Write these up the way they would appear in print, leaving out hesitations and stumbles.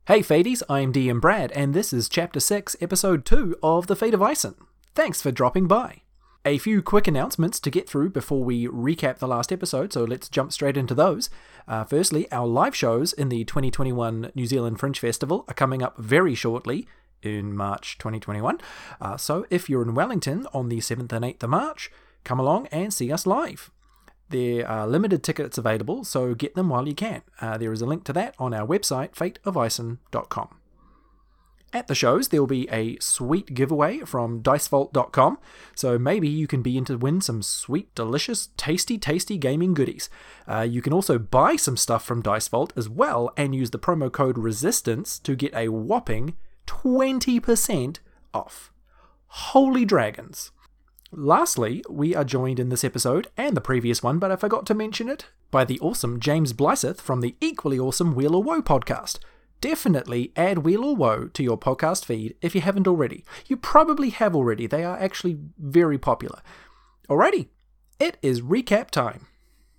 Hey Fades, I'm DM Brad, and this is Chapter 6, Episode 2 of The Fate of Ison. Thanks for dropping by. A few quick announcements to get through before we recap the last episode, so let's jump straight into those. Firstly, our live shows in the 2021 New Zealand Fringe Festival are coming up very shortly in March 2021. So if you're in Wellington on the 7th and 8th of March, come along and see us live. There are limited tickets available, so get them while you can. There is a link to that on our website, fateofison.com. At the shows, there will be a sweet giveaway from dicevault.com, so maybe you can be in to win some sweet, delicious, tasty gaming goodies. You can also buy some stuff from Dicevault as well and use the promo code RESISTANCE to get a whopping 20% off. Holy dragons! Lastly, we are joined in this episode, and the previous one, but I forgot to mention it, by the awesome James Blyseth from the equally awesome Wheel or Woe podcast. Definitely add Wheel or Woe to your podcast feed if you haven't already. You probably have already, they are actually very popular. Alrighty, it is recap time.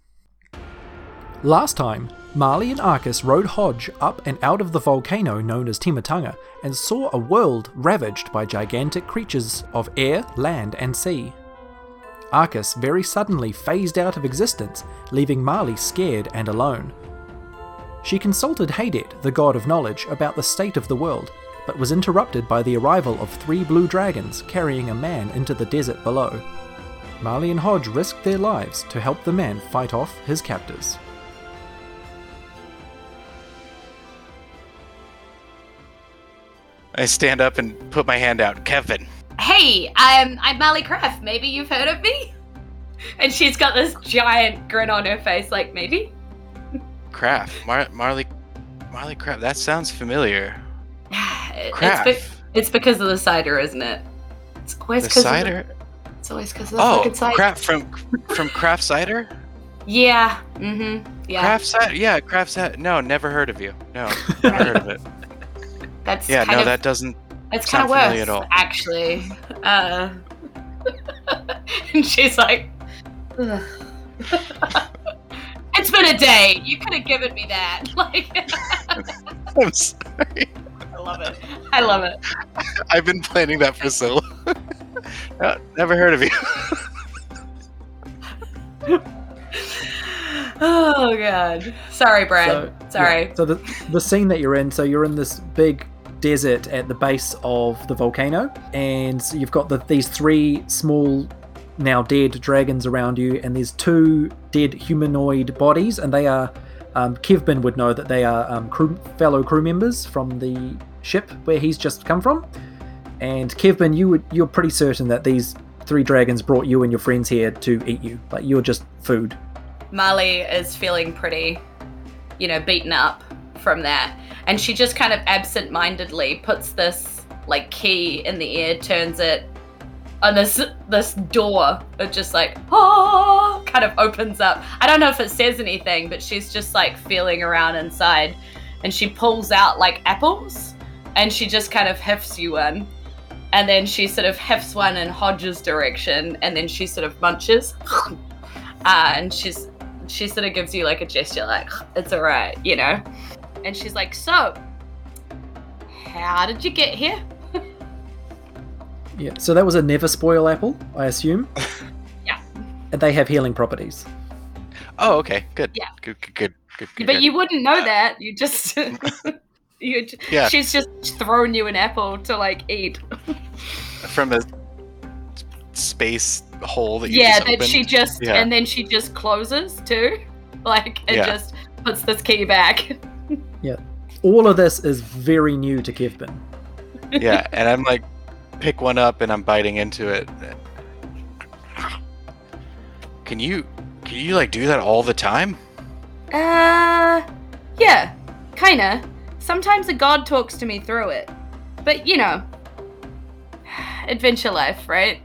Last time, Marley and Arcus rode Hodge up and out of the volcano known as Timatanga and saw a world ravaged by gigantic creatures of air, land and sea. Arcus very suddenly phased out of existence, leaving Marley scared and alone. She consulted Haydet, the god of knowledge, about the state of the world, but was interrupted by the arrival of 3 blue dragons carrying a man into the desert below. Marley and Hodge risked their lives to help the man fight off his captors. I stand up and put my hand out. Kevin. Hey, I'm Marley Craft. Maybe you've heard of me? And she's got this giant grin on her face, like, maybe? Craft. Marley Craft. That sounds familiar. Craft. It's because of the cider, isn't it? It's always the cider? It's always because of the fucking cider. Craft from Craft Cider? Yeah. Mm-hmm. Yeah. Craft Cider? Yeah, Craft Cider. No, never heard of you. No, never heard of it. That doesn't. It's kind of worse, at all. Actually. And she's like, ugh. It's been a day. You could have given me that. Like, I'm sorry. I love it. I've been planning that for so long. No, never heard of you. Oh god. Sorry, Brad. Sorry. Yeah, so the scene that you're in, so you're in this big desert at the base of the volcano, and you've got these 3 small, now dead dragons around you, and there's 2 dead humanoid bodies, and they are, Kevbin would know that they are fellow crew members from the ship where he's just come from. And Kevbin, you're pretty certain that these 3 dragons brought you and your friends here to eat you. Like, you're just food. Marley is feeling pretty, beaten up from that. And she just kind of absent-mindedly puts this, key in the air, turns it on this door. It just kind of opens up. I don't know if it says anything, but she's just, feeling around inside. And she pulls out, apples, and she just kind of hefts you one. And then she sort of hefts one in Hodge's direction, and then she sort of munches. And she sort of gives you, a gesture, it's all right, And she's like, so, how did you get here? Yeah, so that was a never spoil apple, I assume? Yeah. And they have healing properties. Oh, okay, good. Yeah. Good. But you wouldn't know that. You just... Yeah. She's just thrown you an apple to, eat. From a space hole that you just opened. And then she just closes, too. Just puts this key back. Yeah. All of this is very new to Kevbin. Yeah, and I'm pick one up and I'm biting into it. Can you do that all the time? Yeah, kinda. Sometimes a god talks to me through it. But, adventure life, right?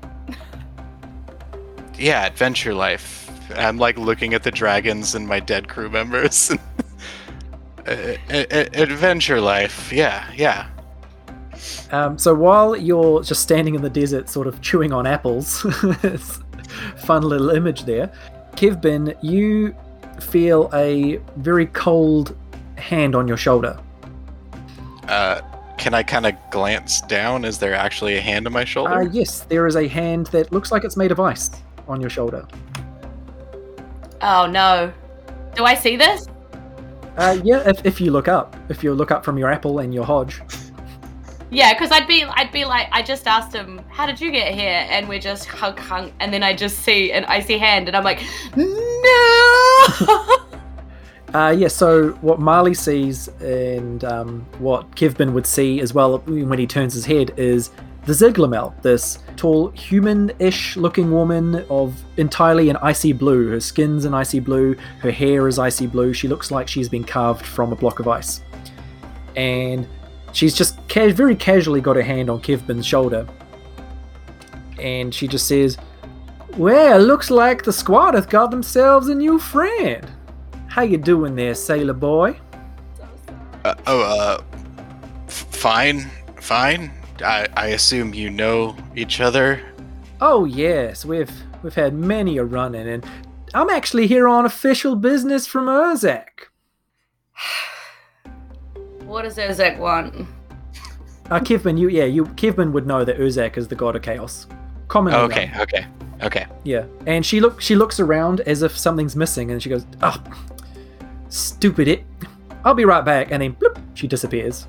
Yeah, adventure life. I'm looking at the dragons and my dead crew members. Adventure life, yeah. So while you're just standing in the desert sort of chewing on apples, it's a fun little image there, Kevbin, you feel a very cold hand on your shoulder. Can I kind of glance down? Is there actually a hand on my shoulder? Yes, there is a hand that looks like it's made of ice on your shoulder. Oh no. Do I see this? Yeah, if you look up. If you look up from your apple and your hodge. Yeah, because I'd be like, I just asked him, how did you get here? And we're just hung, and then I just see an icy hand, and I'm like, no! Yeah, so what Marley sees and what Kevbin would see as well when he turns his head is the Ziglamel, this tall, human-ish looking woman of entirely an icy blue. Her skin's an icy blue, her hair is icy blue. She looks like she's been carved from a block of ice. And she's just very casually got her hand on Kevbin's shoulder. And she just says, well, looks like the squad hath got themselves a new friend. How you doing there, sailor boy? Fine. I assume you know each other? Oh yes, we've had many a run-in, and I'm actually here on official business from Urzak. What does Urzak want? Kevbin, Kevbin would know that Urzak is the god of chaos. Commonly known. Okay. Yeah, and she looks around as if something's missing, and she goes, "Oh, stupid it! I'll be right back." And then, bloop, she disappears.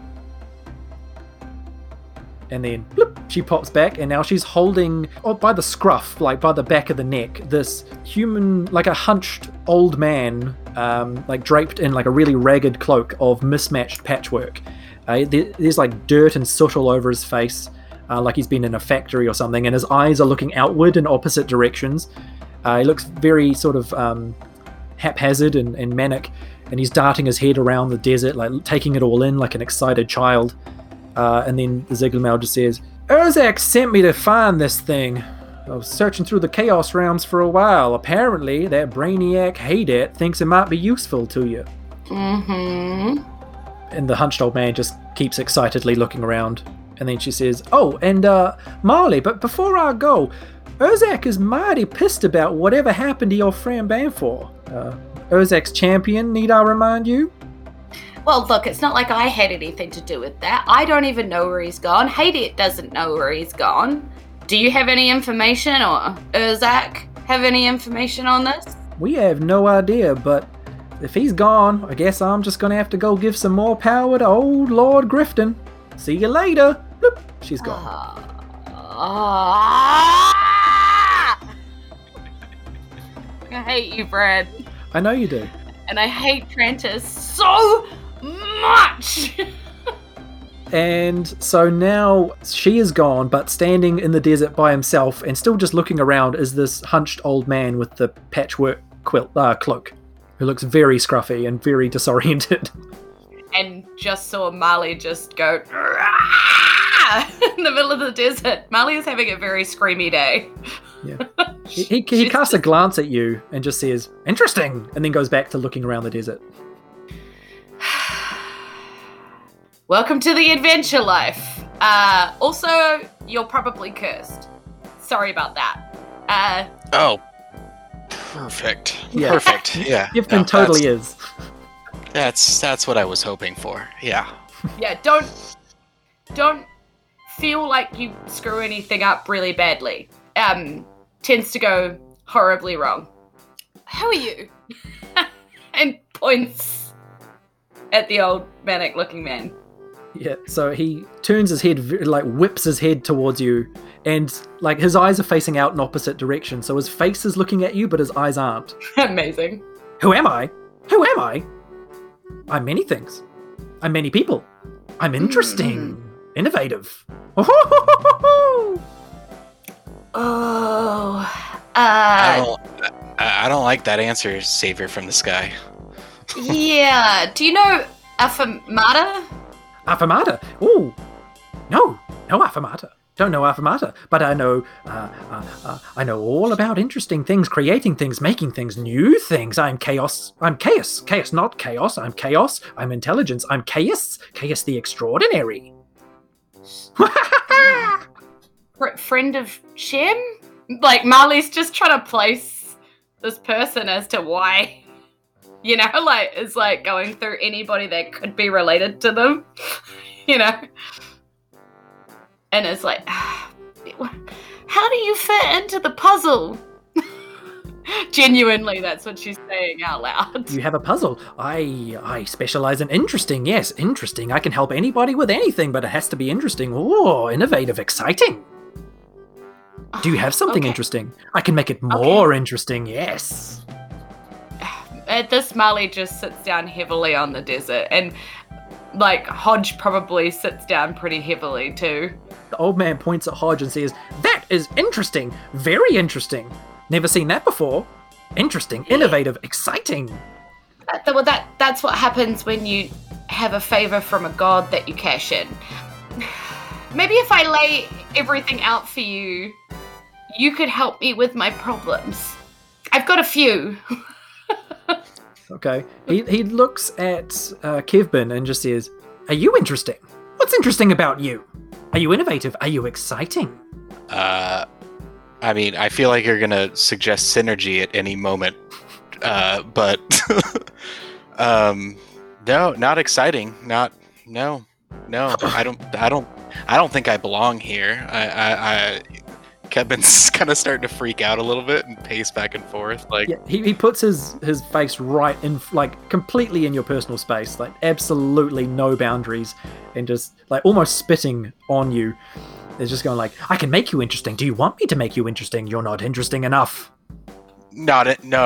And then, bloop, she pops back, and now she's holding, by the scruff, like by the back of the neck, this human, like a hunched old man, like draped in like a really ragged cloak of mismatched patchwork. There's like dirt and soot all over his face, like he's been in a factory or something, and his eyes are looking outward in opposite directions. He looks very sort of haphazard and manic, and he's darting his head around the desert, like taking it all in like an excited child. And then the Ziglamel just says, Urzak sent me to find this thing. I was searching through the Chaos Realms for a while. Apparently, that brainiac Haydet thinks it might be useful to you. Mm-hmm. And the hunched old man just keeps excitedly looking around. And then she says, oh, and Marley, but before I go, Urzak is mighty pissed about whatever happened to your friend Banfor. Urzak's champion, need I remind you? Well, look, it's not like I had anything to do with that. I don't even know where he's gone. Haydet doesn't know where he's gone. Do you have any information, or Urzak have any information on this? We have no idea, but if he's gone, I guess I'm just gonna have to go give some more power to old Lord Grifton. See you later. Bloop. She's gone. I hate you, Brad. I know you do. And I hate Trantis so much! And so now she is gone, but standing in the desert by himself and still just looking around is this hunched old man with the patchwork cloak, who looks very scruffy and very disoriented. And just saw Marley just go in the middle of the desert. Marley is having a very screamy day. Yeah. He casts a glance at you and just says, interesting, and then goes back to looking around the desert. Welcome to the adventure life. Also, you're probably cursed. Sorry about that. Oh, perfect. Yeah. Perfect. Yeah. Kevbin totally is. That's what I was hoping for. Yeah. Yeah. Don't feel like you screw anything up really badly. Tends to go horribly wrong. How are you? And points at the old manic-looking man. Yeah, so he turns his head, like whips his head towards you, and like his eyes are facing out in opposite directions, so his face is looking at you, but his eyes aren't. Amazing. Who am I? Who am I? I'm many things. I'm many people. I'm interesting. Innovative. I don't like that answer, Savior from the Sky. Yeah. Do you know Affamata? Affamata? Ooh. No Affamata. Don't know Affamata, but I know all about interesting things, creating things, making things, new things. I'm chaos. I'm chaos. Chaos, not chaos. I'm chaos. I'm intelligence. I'm chaos. Chaos the extraordinary. Friend of Shem? Like, Marley's just trying to place this person as to why. you know, like, is like going through anybody that could be related to them, you know? And it's like, how do you fit into the puzzle? Genuinely, that's what she's saying out loud. You have a puzzle. I specialize in interesting. Yes, interesting. I can help anybody with anything, but it has to be interesting. Oh, innovative, exciting. Do you have something interesting? I can make it more interesting, yes. At this, Marley just sits down heavily on the desert, and like Hodge probably sits down pretty heavily too. The old man points at Hodge and says, "That is interesting, very interesting. Never seen that before. Interesting, innovative, exciting." Well, that's what happens when you have a favor from a god that you cash in. Maybe if I lay everything out for you, you could help me with my problems. I've got a few. Okay. He looks at Kevbin and just says, "Are you interesting? What's interesting about you? Are you innovative? Are you exciting?" I mean, I feel like you're gonna suggest synergy at any moment, but no, not exciting. No. I don't think I belong here. Kevin's kind of starting to freak out a little bit and pace back and forth. Like, yeah, he puts his face right in, like, completely in your personal space, like absolutely no boundaries, and just like almost spitting on you. It's just going like, "I can make you interesting. Do you want me to make you interesting? You're not interesting enough." No.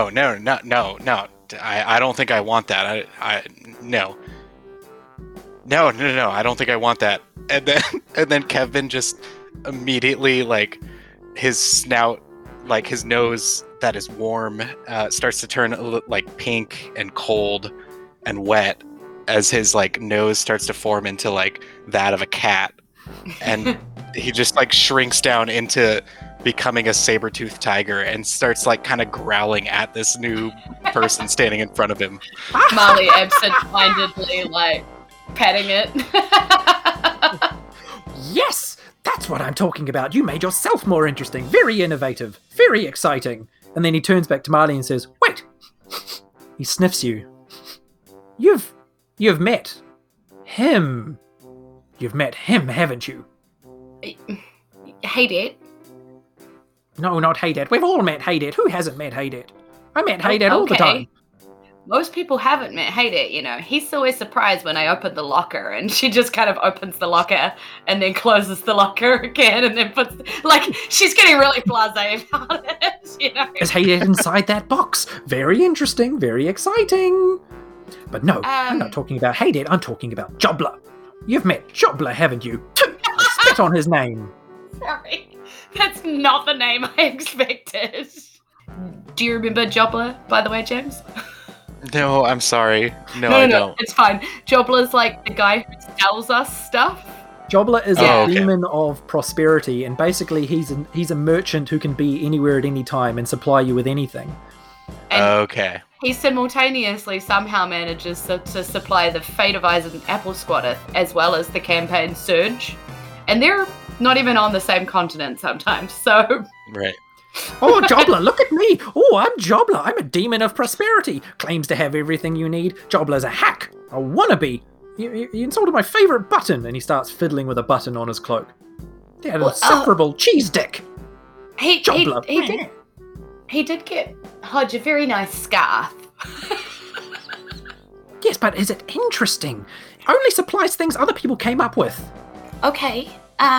I don't think I want that. No. I don't think I want that. And then Kevin just immediately, like, his snout, like his nose that is warm, starts to turn like pink and cold and wet as his like nose starts to form into like that of a cat, and he just like shrinks down into becoming a saber-toothed tiger and starts like kind of growling at this new person standing in front of him. Molly absent-mindedly like petting it. Yes, that's what I'm talking about. You made yourself more interesting, very innovative, very exciting. And then he turns back to Marley and says, "Wait." He sniffs you. You've met him. You've met him, haven't you? Haydet? No, not Haydet. We've all met Haydet. Who hasn't met Haydet? I met Haydet all the time. Most people haven't met Haydet, you know. He's always surprised when I open the locker, and she just kind of opens the locker and then closes the locker again and then puts... Like, she's getting really blasé about it, you know. Is Haydet inside that box? Very interesting, very exciting. But no, I'm not talking about Haydet. I'm talking about Jobler. You've met Jobler, haven't you? I spit on his name. Sorry. That's not the name I expected. Do you remember Jobler, by the way, James? No, I'm sorry. No, I don't. It's fine. Jobler's like the guy who sells us stuff. Jobler is a demon of prosperity, and basically he's a merchant who can be anywhere at any time and supply you with anything. And he simultaneously somehow manages to supply the Fate of Eisen Apple Squatter as well as the campaign Surge. And they're not even on the same continent sometimes, so... Right. "Oh, Jobler, look at me! Oh, I'm Jobler. I'm a demon of prosperity. Claims to have everything you need. Jobler's a hack. A wannabe. You insulted my favourite button." And he starts fiddling with a button on his cloak. "That insufferable cheese dick." Jobler. He did get Hodge a very nice scarf. Yes, but is it interesting? It only supplies things other people came up with. Okay.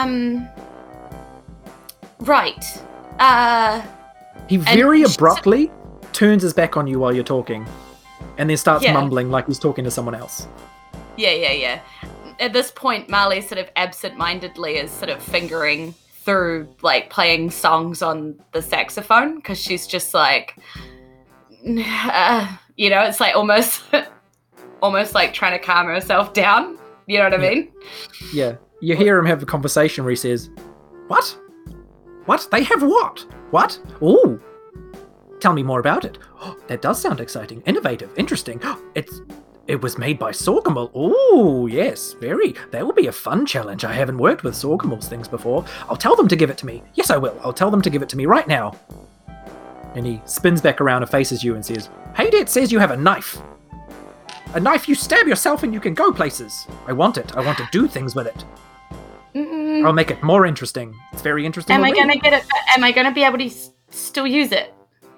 Right. He very abruptly turns his back on you while you're talking, and then starts mumbling like he's talking to someone else. Yeah. At this point, Marley sort of absent-mindedly is sort of fingering through, like, playing songs on the saxophone, because she's just like, you know, it's like almost like trying to calm herself down. You know what I mean? Yeah. You hear him have a conversation where he says, What? What? They have what? What? Ooh. Tell me more about it. Oh, that does sound exciting, innovative, interesting. It was made by Sorgamel. Ooh, yes, very. That will be a fun challenge. I haven't worked with Sorgamel's things before. I'll tell them to give it to me. Yes, I will. I'll tell them to give it to me right now. And he spins back around and faces you and says, Haydet says you have a knife. A knife you stab yourself and you can go places. I want it. I want to do things with it. I'll make it more interesting. It's very interesting. Am I going to get it? Am I going to be able to still use it?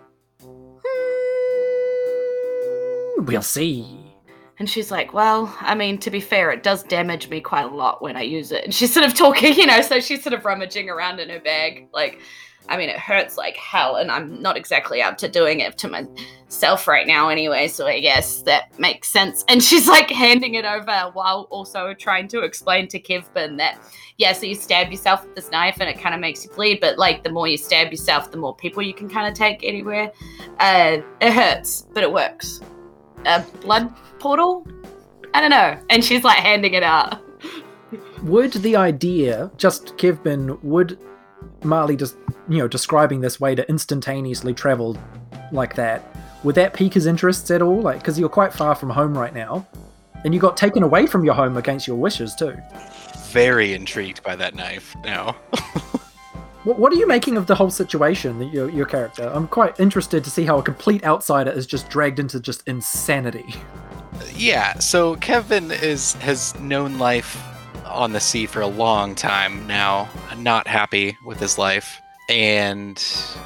We'll see. And she's like, well, I mean, to be fair, it does damage me quite a lot when I use it. And she's sort of talking, so she's sort of rummaging around in her bag. Like, I mean, it hurts like hell, and I'm not exactly up to doing it to myself right now anyway, so I guess that makes sense. And she's like handing it over while also trying to explain to Kevin that, yeah, so you stab yourself with this knife and it kind of makes you bleed, but like the more you stab yourself, the more people you can kind of take anywhere. It hurts, but it works. A blood portal? I don't know. And she's like handing it out. Would the idea, just Kevin, would Marley just, describing this way to instantaneously travel like that, would that pique his interests at all? Like, because you're quite far from home right now, and you got taken away from your home against your wishes too. Very intrigued by that knife now. What are you making of the whole situation, your character? I'm quite interested to see how a complete outsider is just dragged into just insanity. Yeah, so Kevin has known life on the sea for a long time now, not happy with his life, and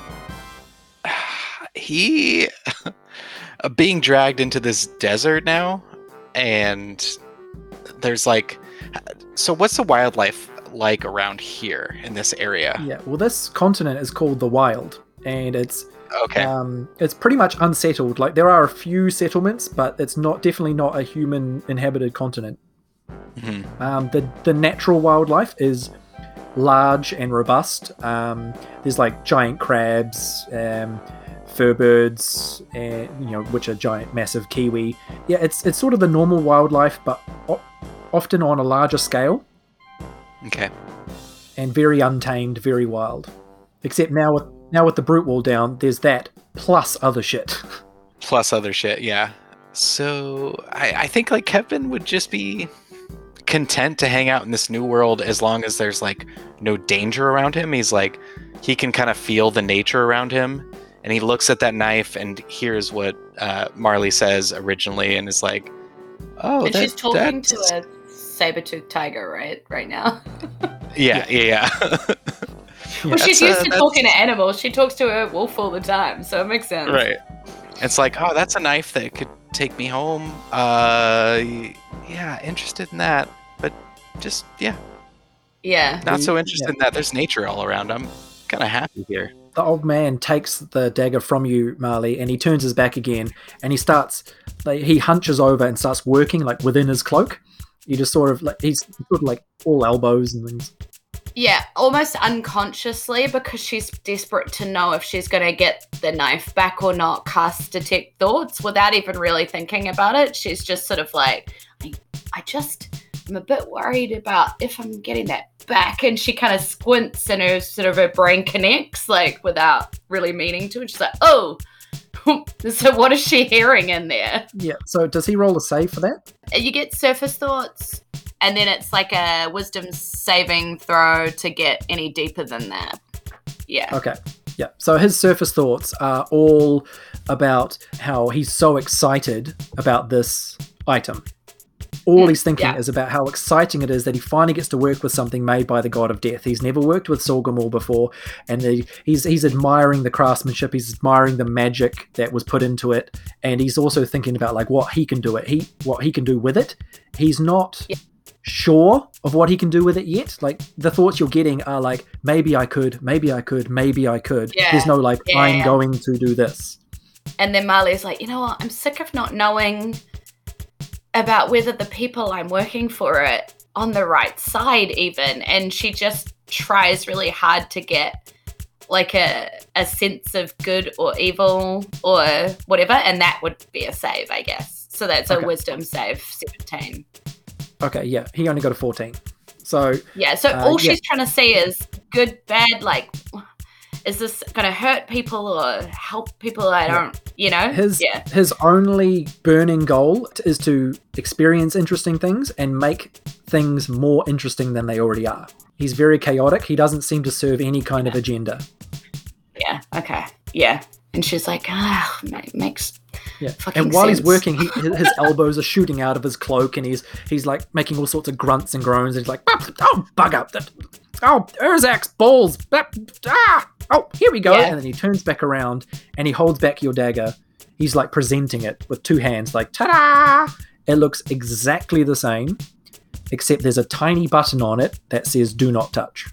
he being dragged into this desert now, and there's like, so what's the wildlife like around here in this area? Yeah, well, this continent is called the Wild, and it's okay. It's pretty much unsettled. Like, there are a few settlements, but it's definitely not a human inhabited continent. Mm-hmm. The natural wildlife is large and robust. There's like giant crabs, fur-birds, which are giant, massive kiwi. Yeah, it's sort of the normal wildlife, but often on a larger scale. Okay. And very untamed, very wild. Except now with the brute wall down, there's that plus other shit. Plus other shit, yeah. So I think like Kevin would just be content to hang out in this new world as long as there's like no danger around him. He's like, he can kind of feel the nature around him, and he looks at that knife and hears what Marley says originally, and is like, oh, and she's talking to a saber-toothed tiger right now. Yeah. Well, she's used to talking to animals. She talks to a wolf all the time, so it makes sense. Right. It's like, oh, that's a knife that could take me home. Yeah, interested in that, but just, yeah. Yeah. Not so interested in that. There's nature all around. I'm kind of happy here. The old man takes the dagger from you, Marley, and he turns his back again, and he hunches over and starts working like within his cloak. You just sort of like, he's sort of like all elbows and things. Yeah, almost unconsciously, because she's desperate to know if she's going to get the knife back or not, cast Detect Thoughts without even really thinking about it. She's just sort of like, I'm a bit worried about if I'm getting that back. And she kind of squints and her brain connects, like without really meaning to. And she's like, oh, so what is she hearing in there? Yeah, so does he roll a save for that? You get Surface Thoughts, and then it's like a wisdom saving throw to get any deeper than that. Yeah. Okay. Yeah. So his surface thoughts are all about how he's so excited about this item. All he's thinking is about how exciting it is that he finally gets to work with something made by the god of death. He's never worked with Solgamore before, and he's admiring the craftsmanship, he's admiring the magic that was put into it, and he's also thinking about like what he can do with it. He's not sure of what he can do with it yet. Like, the thoughts you're getting are like, maybe I could. Yeah. There's no like, I'm going to do this. And then Marley's like, you know what? I'm sick of not knowing about whether the people I'm working for are on the right side even. And she just tries really hard to get like a sense of good or evil or whatever. And that would be a save, I guess. So that's a wisdom save, 17. Okay, yeah. He only got a 14. So yeah, so all she's trying to see is good, bad, like, is this going to hurt people or help people? I don't, His only burning goal is to experience interesting things and make things more interesting than they already are. He's very chaotic. He doesn't seem to serve any kind of agenda. Yeah, okay. Yeah. And she's like, ah, makes fucking And while he's sense. working, his elbows are shooting out of his cloak, and he's like making all sorts of grunts and groans. And he's like, oh, bugger. Oh, Urzak's balls. Oh, here we go. Yeah. And then he turns back around and he holds back your dagger. He's like presenting it with two hands, like, ta-da! It looks exactly the same, except there's a tiny button on it that says do not touch.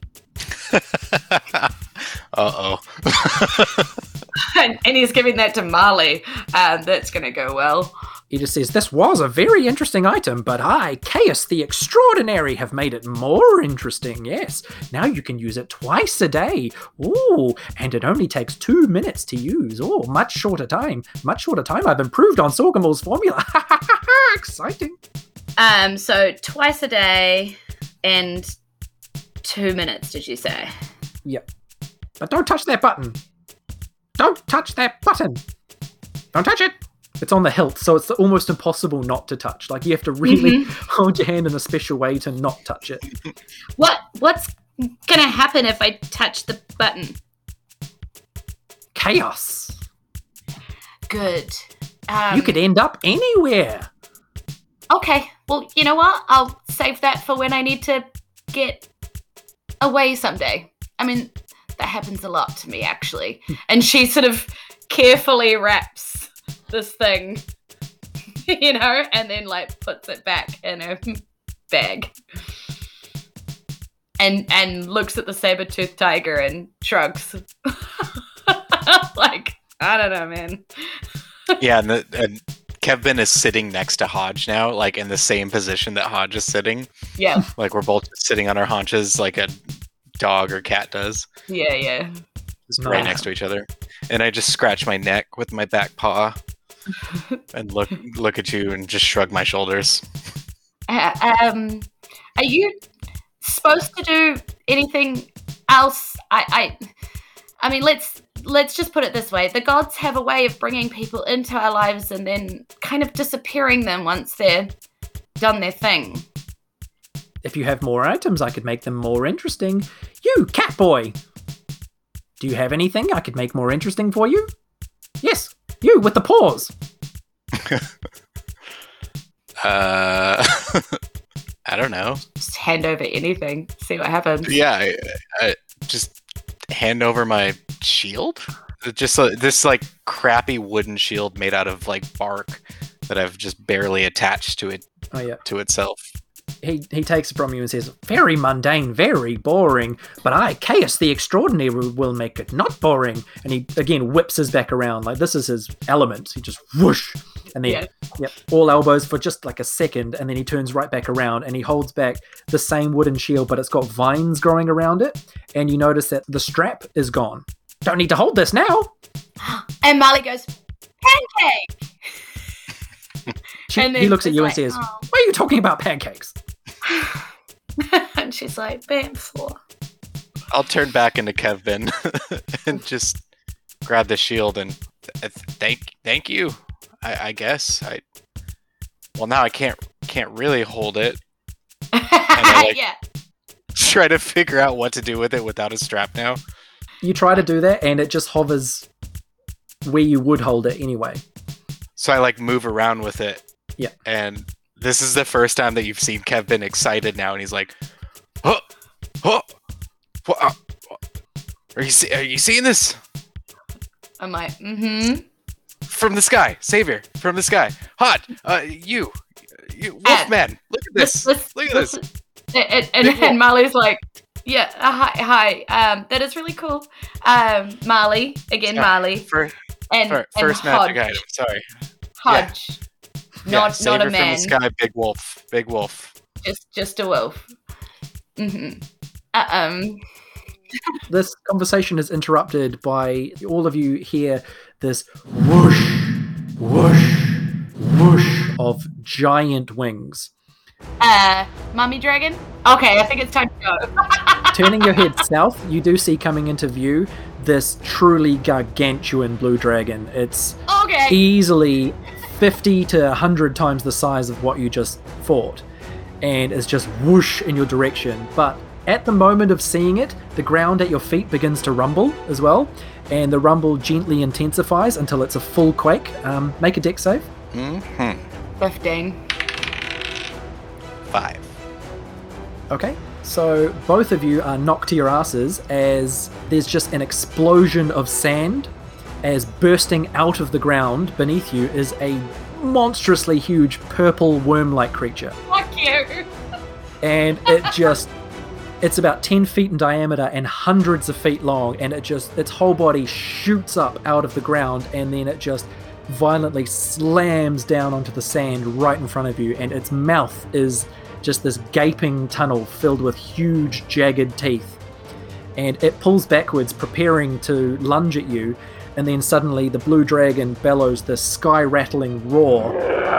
Uh-oh. and he's giving that to Marley. That's going to go well. He just says, this was a very interesting item, but I, Chaos the Extraordinary, have made it more interesting, yes. Now you can use it twice a day. Ooh, and it only takes 2 minutes to use. Oh, much shorter time. Much shorter time. I've improved on Sorgamor's formula. Exciting. So twice a day and 2 minutes, did you say? Yep. But don't touch that button. Don't touch that button. Don't touch it. It's on the hilt, so it's almost impossible not to touch. Like, you have to really hold your hand in a special way to not touch it. What's gonna happen if I touch the button? Chaos. Good. You could end up anywhere. Okay, well, you know what? I'll save that for when I need to get away someday. I mean, that happens a lot to me, actually. And she sort of carefully wraps this thing, and then like puts it back in her bag. And looks at the saber-toothed tiger and shrugs. Like, I don't know, man. Yeah, and Kevin is sitting next to Hodge now, like in the same position that Hodge is sitting. Yeah. Like we're both sitting on our haunches like a dog or cat does. Yeah. Just right next to each other. And I just scratch my neck with my back paw and look at you and just shrug my shoulders. Are you supposed to do anything else? I mean, let's just put it this way. The gods have a way of bringing people into our lives and then kind of disappearing them once they're done their thing. If you have more items, I could make them more interesting. You, Catboy! Do you have anything I could make more interesting for you? Yes, you with the paws. I don't know. Just hand over anything, see what happens. Yeah, I just hand over my shield. Just this like crappy wooden shield made out of like bark that I've just barely attached to it. Oh yeah. To itself. He takes it from you and says, very mundane, very boring, but I, Chaos the Extraordinary, will make it not boring. And he, again, whips his back around. Like, this is his element. He just whoosh. And then, all elbows for just like a second. And then he turns right back around and he holds back the same wooden shield, but it's got vines growing around it. And you notice that the strap is gone. Don't need to hold this now. And Marley goes, pancake! He looks at you and says, why are you talking about pancakes? And she's like, Bamfor. I'll turn back into Kevin and just grab the shield and thank you. I guess now I can't really hold it. And I try to figure out what to do with it without a strap now. You try to do that and it just hovers where you would hold it anyway. So I like move around with it. Yeah. And this is the first time that you've seen Kevin excited now, and he's like, "Oh, are you seeing this?" I'm like, mm-hmm. From the sky, savior, from the sky. Hot, you Wolfman, look at this. Look at this. And Marley's like, yeah, hi. That is really cool. Marley, again, Marley. First Hodge. magic item, sorry. Hodge. Not a man. From the sky, big wolf. Just a wolf. Mm-hmm. This conversation is interrupted by all of you hear this whoosh, whoosh, whoosh of giant wings. Mummy dragon? Okay, I think it's time to go. Turning your head south, you do see coming into view this truly gargantuan blue dragon. It's easily 50 to 100 times the size of what you just fought, and it's just whoosh in your direction. But At the moment of seeing it, the ground at your feet begins to rumble as well, and the rumble gently intensifies until it's a full quake. Make a dex save. 15. 5. Okay, so both of you are knocked to your asses as there's just an explosion of sand, as bursting out of the ground beneath you is a monstrously huge purple worm-like creature. Fuck you! And it's about 10 feet in diameter and hundreds of feet long, and its whole body shoots up out of the ground, and then it just violently slams down onto the sand right in front of you, and its mouth is just this gaping tunnel filled with huge jagged teeth. And it pulls backwards, preparing to lunge at you, and then suddenly the blue dragon bellows this sky-rattling roar,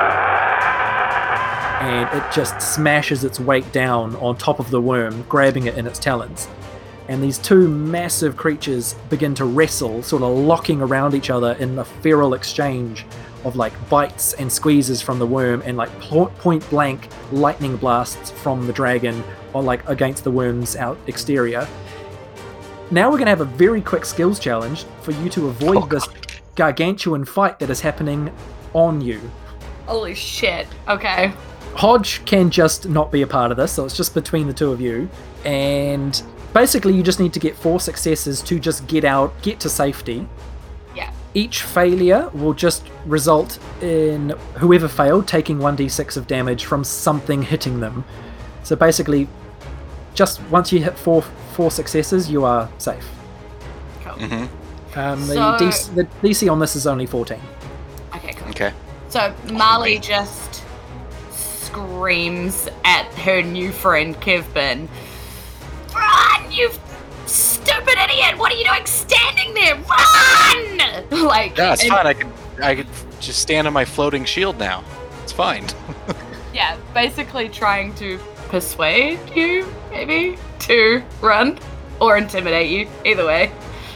and it just smashes its weight down on top of the worm, grabbing it in its talons. And these two massive creatures begin to wrestle, sort of locking around each other in a feral exchange of like bites and squeezes from the worm and like point blank lightning blasts from the dragon or like against the worm's exterior. Now we're going to have a very quick skills challenge for you to avoid this gargantuan fight that is happening on you. Holy shit. Okay. Hodge can just not be a part of this, so it's just between the two of you. And basically you just need to get 4 successes to just get to safety. Yeah. Each failure will just result in whoever failed taking 1d6 of damage from something hitting them. So basically, just once you hit four successes, you are safe. Cool. The DC on this is only 14. Okay, cool. Okay. So Marley just screams at her new friend Kevbin, "Run, you stupid idiot! What are you doing standing there? Run!" Like, yeah, it's fine. I could just stand on my floating shield now. It's fine. Yeah, basically trying to persuade you, maybe, to run or intimidate you. Either way.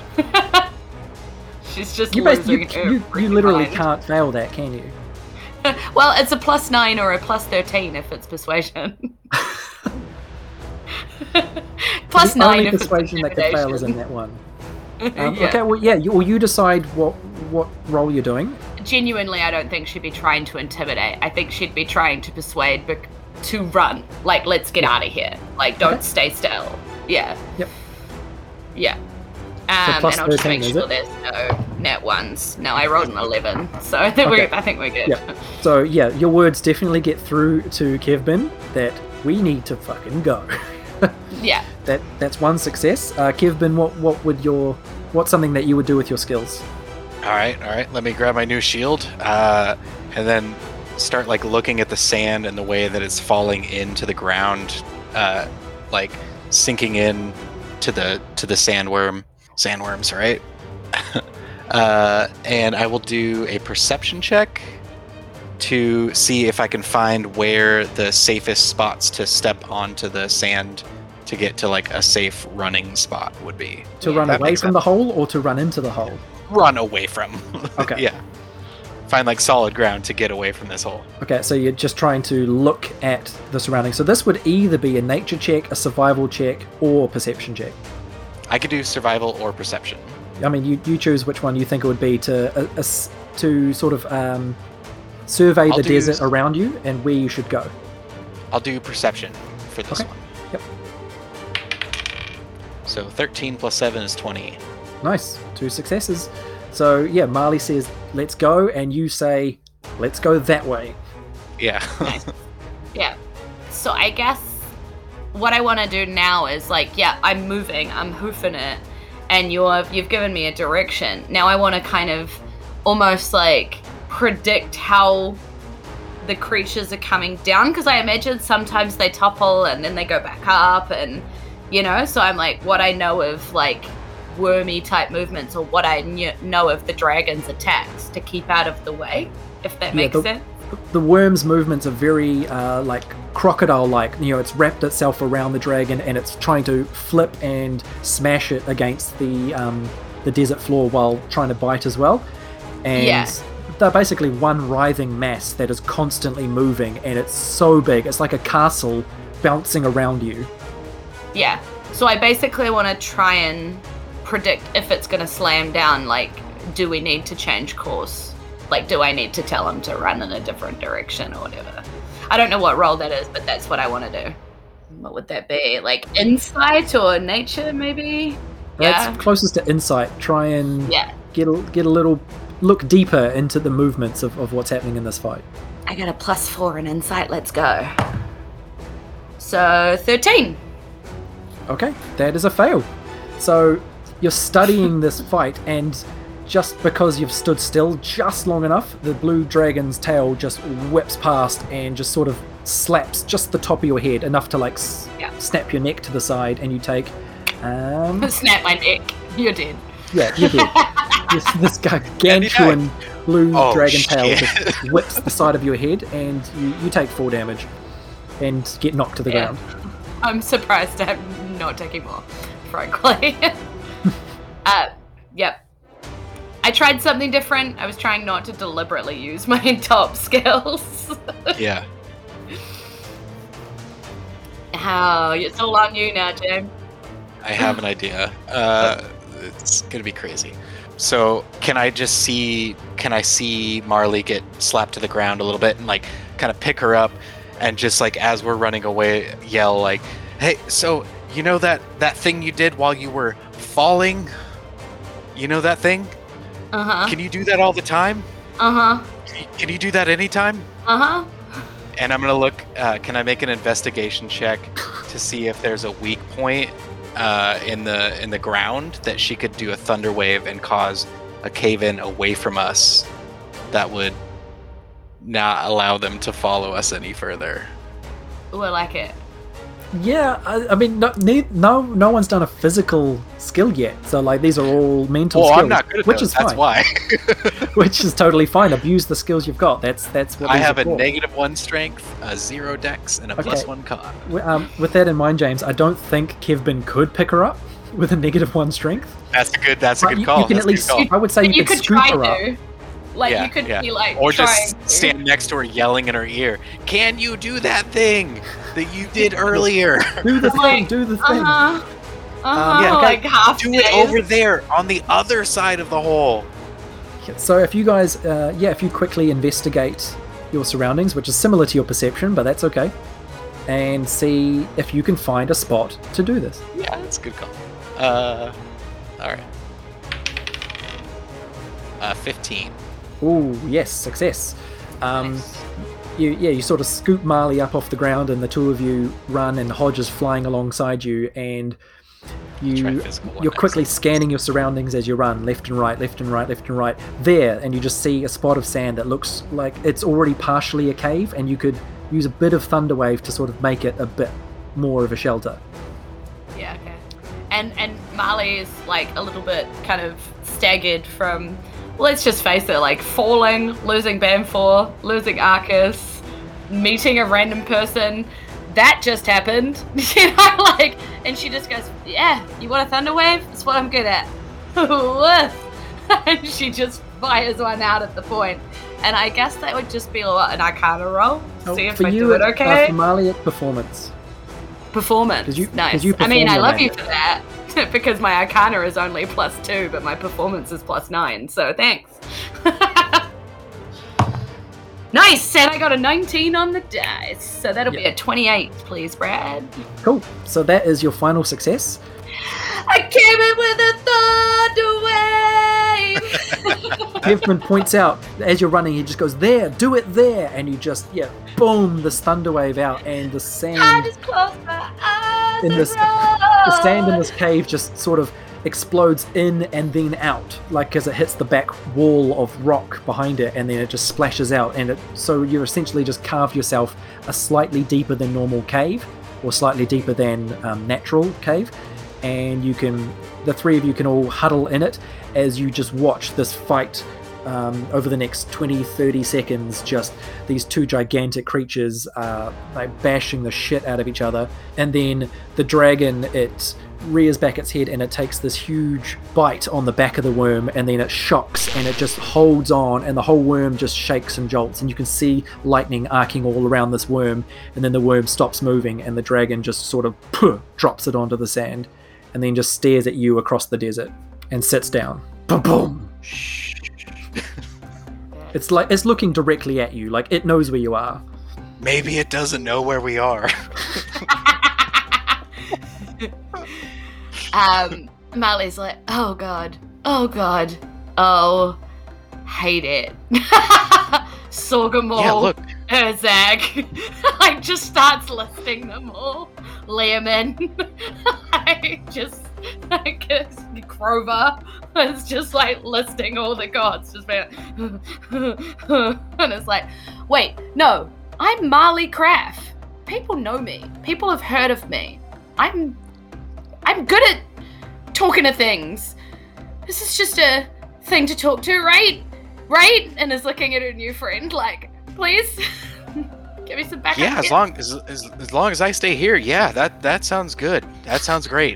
She's just losing her you freaking literally mind. can't fail that, can you? Well, it's a +9 or a +13 if it's persuasion. +9 the only if it's persuasion that could fail intimidation. is in that one. Yeah. Okay, well, yeah, you decide what role you're doing. Genuinely, I don't think she'd be trying to intimidate. I think she'd be trying to persuade to run. Like, let's get out of here. Like, don't stay still. Yeah. Yep. Yeah. So And plus I'll just 13, make is sure it? there's no net ones. No, I rolled an 11, so I think we're good. Yeah. So yeah, your words definitely get through to Kevbin that we need to fucking go. Yeah. That's one success. Kevbin, what's something that you would do with your skills? All right. Let me grab my new shield, and then start like looking at the sand and the way that it's falling into the ground, like sinking in to the sandworms, right? And I will do a perception check to see if I can find where the safest spots to step onto the sand to get to like a safe running spot would be. To Yeah. run That away makes from sense. the hole or to run into the hole? Run away from. Okay. Yeah. Find like solid ground to get away from this hole. Okay, so you're just trying to look at the surroundings. So this would either be a nature check, a survival check, or perception check. I could do survival or perception. I mean, you choose which one you think it would be to sort of survey I'll the do desert around you and where you should go. I'll do perception for this Okay. one. Yep. So 13 plus 7 is 20. Nice. 2 successes. So yeah, Marley says, let's go, and you say, let's go that way. Yeah. Yeah. So I guess what I want to do now is like, yeah, I'm moving, I'm hoofing it, and you've given me a direction. Now I want to kind of almost like predict how the creatures are coming down, because I imagine sometimes they topple and then they go back up, and so I'm like, what I know of like wormy type movements, or what I know of the dragon's attacks to keep out of the way, if that makes sense. The worm's movements are very like crocodile-like. It's wrapped itself around the dragon and it's trying to flip and smash it against the desert floor while trying to bite as well. And they're basically one writhing mass that is constantly moving, and it's so big. It's like a castle bouncing around you. Yeah. So I basically want to try and predict if it's going to slam down. Like, do we need to change course? Like, do I need to tell him to run in a different direction or whatever? I don't know what roll that is, but that's what I want to do. What would that be? Like insight or nature, maybe? That's closest to insight. Try and get a little look deeper into the movements of what's happening in this fight. I got a +4 in insight. Let's go. So 13. Okay, that is a fail. So you're studying this fight, and just because you've stood still just long enough, the blue dragon's tail just whips past and just sort of slaps just the top of your head, enough to like snap your neck to the side, and you take snap my neck. You're dead. Yeah, you're dead. This gargantuan blue dragon tail just whips the side of your head, and you take 4 damage and get knocked to the ground. I'm surprised I'm not taking more, frankly. Yep. I tried something different. I was trying not to deliberately use my top skills. Yeah. It's all on you now, Jim. I have an idea. It's gonna be crazy. So can I see Marley get slapped to the ground a little bit and like kind of pick her up and just like as we're running away yell like, hey, so you know that thing you did while you were falling? You know that thing? Uh-huh. Can you do that all the time? Uh-huh. Can you do that anytime? Uh-huh. And I'm gonna look, can I make an investigation check to see if there's a weak point in the ground that she could do a thunder wave and cause a cave-in away from us that would not allow them to follow us any further. Ooh, I like it. Yeah, I mean, no one's done a physical skill yet, so like these are all mental skills. I'm not good at which those, is that's fine. why. Which is totally fine. Abuse the skills you've got. That's what I these have are a for. -1 strength, a 0 dex, and a +1 con. With that in mind, James, I don't think Kevin could pick her up with a -1 strength. That's a good call. You can at least. I would say you could scoop try her up. to. Like you could be like, or trying just to. stand next to her, yelling in her ear. Can you do that thing that you did earlier? Do the thing. Do the thing. Like half. Do it over there on the other side of the hole. So if you guys, if you quickly investigate your surroundings, which is similar to your perception, but that's okay, and see if you can find a spot to do this. Yeah, that's a good call. All right. 15. Ooh, yes, success. Nice. You sort of scoop Marley up off the ground, and the two of you run, and Hodge is flying alongside you, and you're quickly scanning your surroundings as you run, left and right, left and right, left and right. There, and you just see a spot of sand that looks like it's already partially a cave, and you could use a bit of Thunderwave to sort of make it a bit more of a shelter. Yeah, okay. And Marley is like a little bit kind of staggered from, let's just face it, like falling, losing Banfor, losing Arcus, meeting a random person. That just happened. You know, like, and she just goes, yeah, you want a thunder wave? That's what I'm good at. And she just fires one out at the point. And I guess that would just be an Arcana roll. See if I do it okay. For Marley, it's performance. Performance. Nice. I mean, I love you for that. Because my Arcana is only +2, but my performance is +9, so thanks. Nice! And I got a 19 on the dice, so that'll be a 28, please, Brad. Cool. So that is your final success. I came in with a thunder wave! Kevin points out, as you're running, he just goes, there, do it there! And you just, boom, this thunder wave out, and the sand... I just closed my eyes the sand in this cave just sort of explodes in and then out, like as it hits the back wall of rock behind it, and then it just splashes out, and so you're essentially just carved yourself a slightly deeper than normal cave, or slightly deeper than natural cave, and the three of you can all huddle in it as you just watch this fight over the next 20-30 seconds, just these two gigantic creatures like bashing the shit out of each other, and then the dragon, it rears back its head and it takes this huge bite on the back of the worm, and then it shocks and it just holds on, and the whole worm just shakes and jolts, and you can see lightning arcing all around this worm, and then the worm stops moving and the dragon just sort of drops it onto the sand, and then just stares at you across the desert and sits down. Boom, boom. It's like it's looking directly at you, like it knows where you are. Maybe it doesn't know where we are. Marley's like, oh god, oh, hate it. Sorgamol, Yeah, look. Urzag, like just starts listing them all. Leomon, like Crover is just like listing all the gods, just being and it's like, wait, no, I'm Marley Craft. People know me. People have heard of me. I'm good at talking to things. This is just a thing to talk to, right? Right? And is looking at her new friend like, please, give me some backup. Yeah, as long as I stay here, yeah, that sounds good. That sounds great.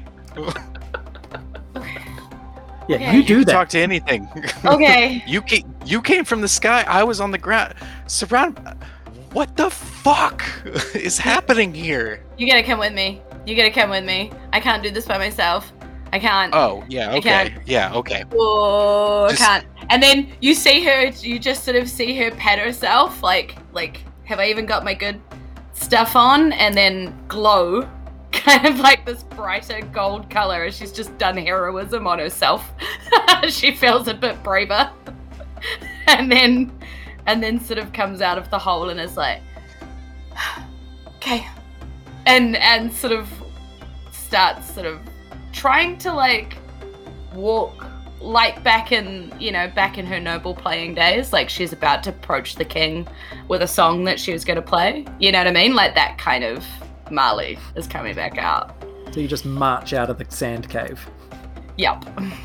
Yeah, Okay. you do that. Talk to anything. Okay. You came from the sky. I was on the ground. Surround. What the fuck is happening here? You gotta come with me. I can't do this by myself. I can't. Oh yeah, I okay, can't. yeah, okay. Oh, Just- I can't. And then you just sort of see her pat herself, like, have I even got my good stuff on? And then glow, kind of like this brighter gold color as she's just done heroism on herself. She feels a bit braver. And then sort of comes out of the hole and is like, okay. And sort of starts sort of trying to like walk like back in her noble playing days, like she's about to approach the king with a song that she was going to play, you know what I mean, like that kind of Marley is coming back out. So you just march out of the sand cave. Yep.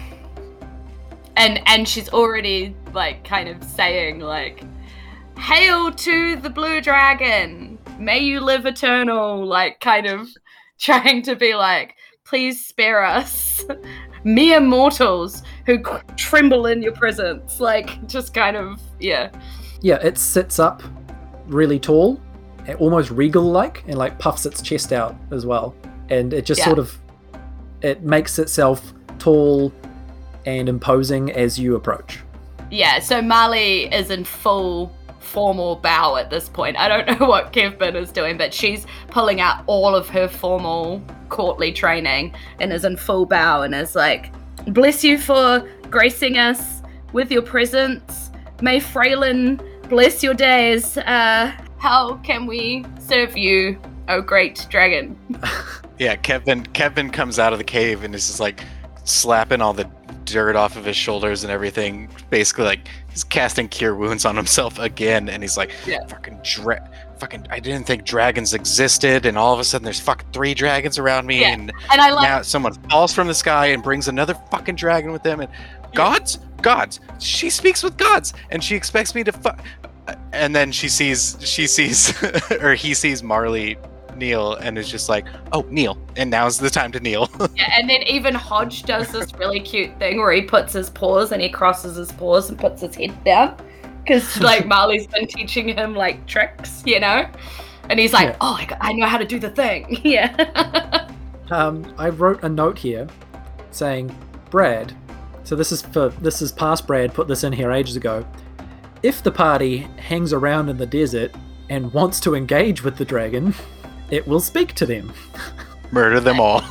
And she's already like kind of saying like, hail to the blue dragon, may you live eternal, like kind of trying to be like, please spare us, mere mortals who tremble in your presence, like just kind of, yeah. Yeah, it sits up really tall, almost regal-like, and like puffs its chest out as well. And it just sort of, it makes itself tall and imposing as you approach. Yeah, so Marley is in full formal bow at this point. I don't know what Kevin is doing, but she's pulling out all of her formal courtly training and is in full bow and is like, bless you for gracing us with your presence. May Freylin bless your days. How can we serve you, oh great dragon? Yeah, Kevin comes out of the cave and is just like slapping all the dirt off of his shoulders and everything. Basically, like he's casting cure wounds on himself again, and he's like, fucking, I didn't think dragons existed, and all of a sudden there's fucking 3 dragons around me, and I like now someone falls from the sky and brings another fucking dragon with them, and gods, she speaks with gods, and she expects me to and then she sees or he sees Marley kneel and is just like, oh, kneel, and now's the time to kneel. Yeah, and then even Hodge does this really cute thing where he puts his paws and he crosses his paws and puts his head down, because like Marley's been teaching him like tricks, you know, and he's like, oh, I know how to do the thing. Yeah. I wrote a note here saying, Brad, so this is past Brad, put this in here ages ago. If the party hangs around in the desert and wants to engage with the dragon, it will speak to them. Murder them all.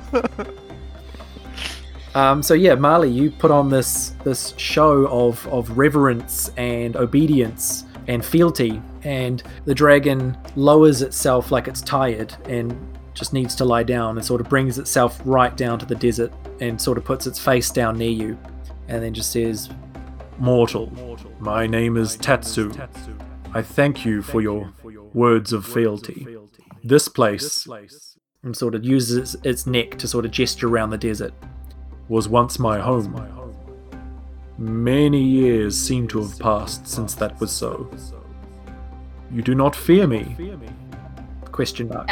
So yeah, Marley, you put on this show of reverence and obedience and fealty, and the dragon lowers itself like it's tired and just needs to lie down, and sort of brings itself right down to the desert and sort of puts its face down near you, and then just says, Mortal, my name is Tatsu. I thank you for your words of fealty. This place, and sort of uses its neck to sort of gesture around the desert, was once my home. Many years seem to have passed since that was so. You do not fear me? Question mark.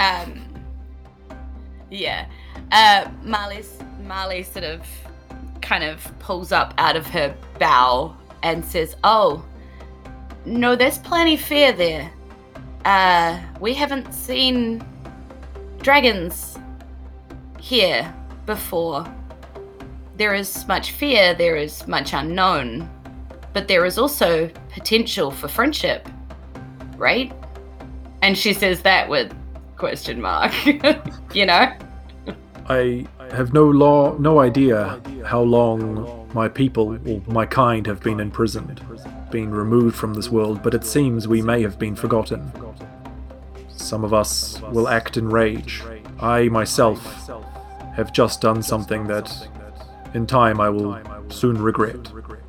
Yeah. Marley sort of kind of pulls up out of her bow and says, "Oh, no, there's plenty fear there. We haven't seen dragons here before. There is much fear, there is much unknown, but there is also potential for friendship, right?" And she says that with question mark, you know? I have no idea how long my people, or my kind, have been imprisoned, been removed from this world, but it seems we may have been forgotten. Some of us will act in rage. I myself have just done something that, in time, I will soon regret.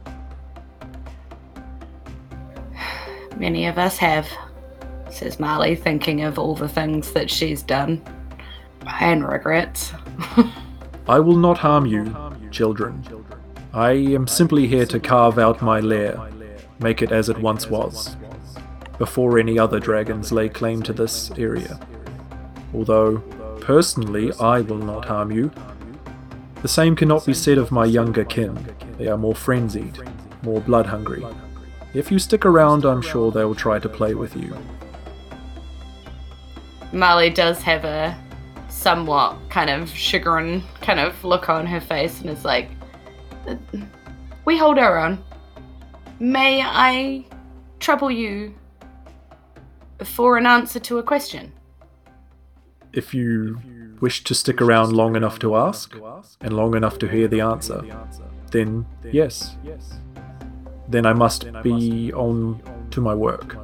Many of us have, says Marley, thinking of all the things that she's done and regrets. I will not harm you, children. I am simply here to carve out my lair, make it as it once was, before any other dragons lay claim to this area. Although, personally, I will not harm you. The same cannot be said of my younger kin. They are more frenzied, more blood-hungry. If you stick around, I'm sure they will try to play with you. Marley does have a somewhat kind of chagrin kind of look on her face and is like, "We hold our own. May I trouble you for an answer to a question?" If you wish to stick around long enough to ask, and long enough to hear the answer, then yes. Then I must be on to my work.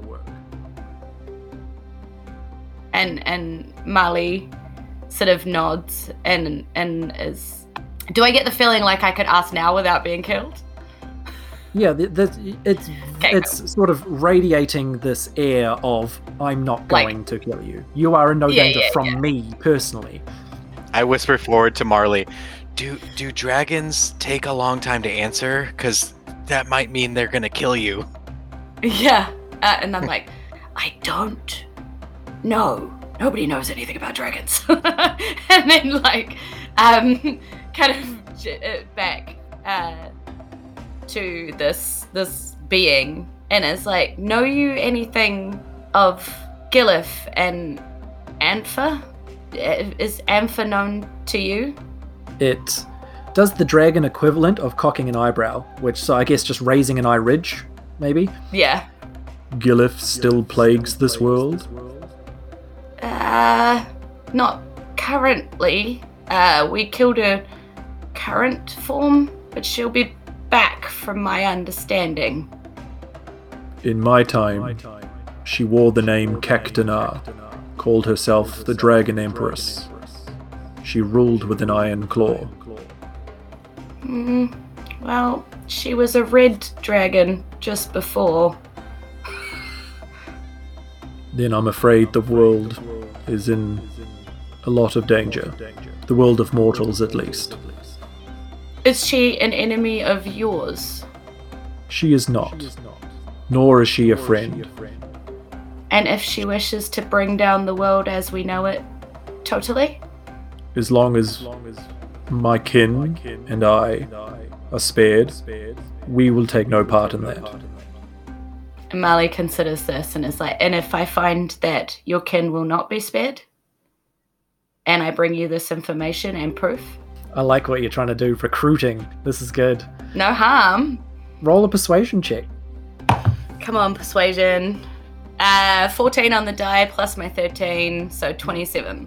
And Marley sort of nods and is... Do I get the feeling like I could ask now without being killed? Yeah, it's sort of radiating this air of, I'm not going to kill you. You are in no danger from me, personally. I whisper forward to Marley, do dragons take a long time to answer? Because that might mean they're going to kill you. Yeah, and I'm like, I don't know. Nobody knows anything about dragons. And then, like, kind of back to this being, and it's like, know you anything of Gilif and Ampha? Is Ampha known to you? It does the dragon equivalent of cocking an eyebrow, which, so I guess just raising an eye ridge, maybe? Yeah. Gilif still plagues this world? Not currently. We killed her current form, but she'll be back from my understanding. In my time, she wore the name Cactanar, called herself the Dragon Empress. She ruled with an iron claw. Well, she was a red dragon just before. Then I'm afraid the world is in a lot of danger. The world of mortals, at least. Is she an enemy of yours? She is not. Nor is she a friend. And if she wishes to bring down the world as we know it, totally? As long as my kin and I are spared, we will take no part in that. And Marley considers this and is like, and if I find that your kin will not be spared, and I bring you this information and proof? I like what you're trying to do, recruiting. This is good. No harm. Roll a persuasion check. Come on, persuasion. 14 on the die plus my 13, so 27.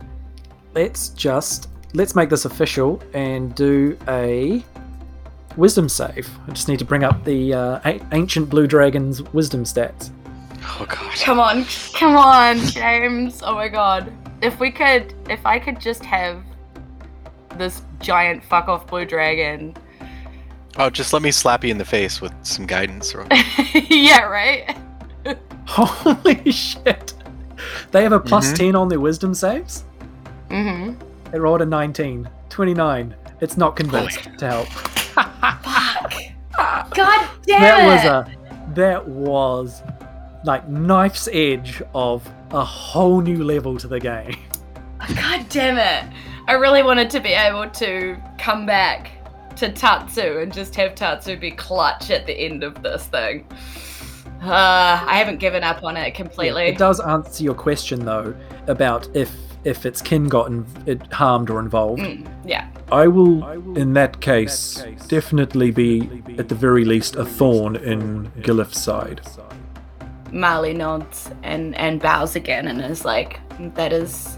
Let's make this official and do a wisdom save. I just need to bring up the ancient blue dragon's wisdom stats. Oh god. Come on, James. Oh my god. If I could just have this giant fuck off blue dragon. Oh, just let me slap you in the face with some guidance. Yeah, right? Holy shit. They have a plus 10 on their wisdom saves? Mm-hmm. It rolled a 19. 29. It's not convinced to help. Fuck. God damn That was like knife's edge of a whole new level to the game. God damn it. I really wanted to be able to come back to Tatsu and just have Tatsu be clutch at the end of this thing. I haven't given up on it completely. Yeah, it does answer your question though about if its kin got harmed or involved. Yeah. I will, in that case, definitely be, at the very least, a thorn in Gilif's side. Marley nods and bows again and is like, that is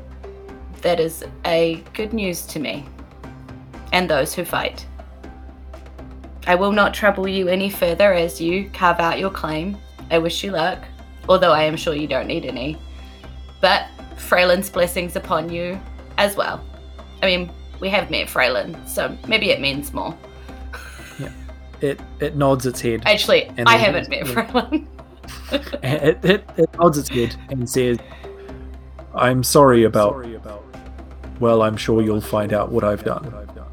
a good news to me and those who fight. I will not trouble you any further as you carve out your claim. I wish you luck, although I am sure you don't need any. But Freyland's blessings upon you as well. I mean, we have met Freyland, so maybe it means more. Yeah, it nods its head. Actually, I haven't met Freyland. it nods its head and says, I'm sorry about... Well, I'm sure you'll find out what I've done.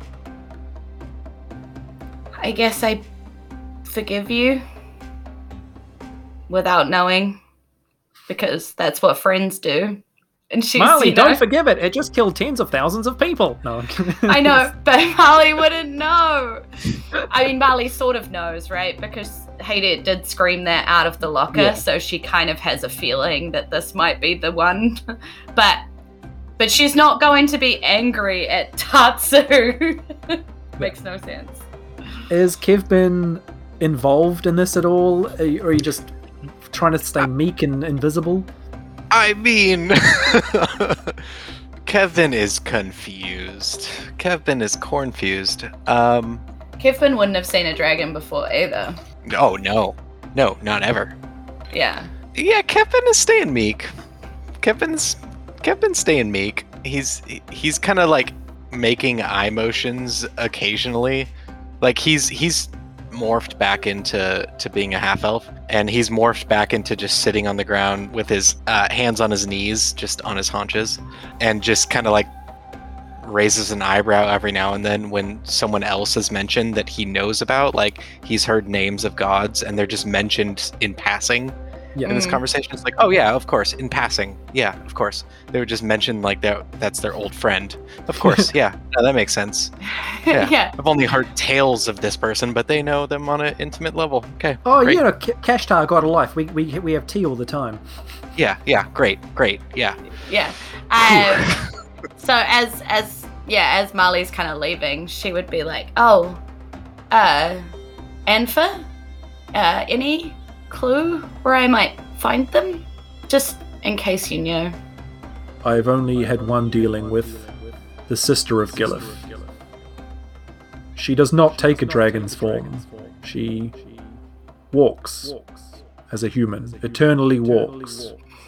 I guess I forgive you without knowing, because that's what friends do. And she's, Marley, don't forgive it. It just killed tens of thousands of people. No, I know, but Marley wouldn't know. I mean, Marley sort of knows, right? Because Haydet did scream that out of the locker, so she kind of has a feeling that this might be the one. But she's not going to be angry at Tatsu. Makes no sense. Is Kev been involved in this at all? Or are you just trying to stay meek and invisible? I mean, Kevin is confused. Kevin is cornfused. Kevin wouldn't have seen a dragon before either. Oh, no. No, not ever. Yeah. Yeah, Kevin is staying meek. Kevin's staying meek. He's kind of like making eye motions occasionally. Like he's morphed back into being a half elf, and he's morphed back into just sitting on the ground with his hands on his knees, just on his haunches, and just kind of like raises an eyebrow every now and then when someone else is mentioned that he knows about. Like he's heard names of gods and they're just mentioned in passing. In this conversation, it's like, oh yeah, of course, in passing, yeah, of course. They would just mention like that's their old friend. Of course, yeah, no, that makes sense. Yeah. I've only heard tales of this person, but they know them on an intimate level. Okay. Oh, great. yeah, Kashtar, God of Life. We have tea all the time. Yeah, great, yeah. Yeah. So as Marley's kind of leaving, she would be like, oh, Anfa, any clue where I might find them? Just in case you know. I've only had one dealing with the sister of Gilif. She does not take a dragon's form. She walks as a human, eternally walks.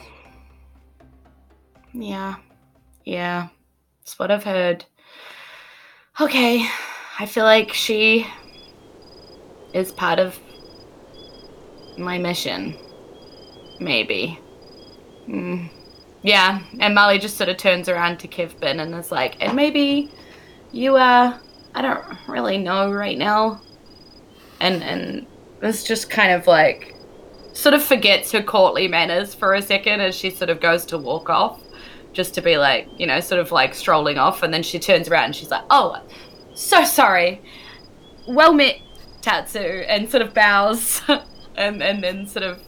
Yeah. That's what I've heard. Okay, I feel like she is part of my mission. Maybe. Yeah, and Marley just sort of turns around to Kevin and is like, and maybe you, I don't really know right now. And it's just kind of like, sort of forgets her courtly manners for a second as she sort of goes to walk off. Just to be like, sort of like strolling off. And then she turns around and she's like, oh, so sorry. Well met, Tatsu. And sort of bows. and then sort of,